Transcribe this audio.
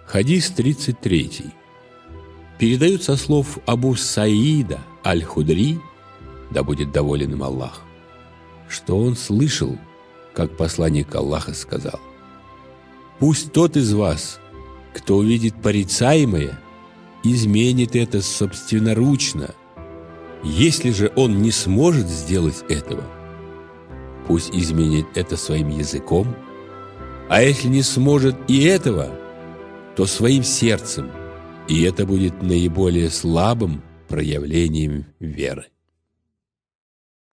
Хадис 33. Передают со слов Абу Саида Аль-Худри, да будет доволен им Аллах, что он слышал, как посланник Аллаха сказал: «Пусть тот из вас, кто увидит порицаемое, изменит это собственноручно. Если же он не сможет сделать этого, пусть изменит это своим языком, а если не сможет и этого, то своим сердцем, и это будет наиболее слабым проявлением веры».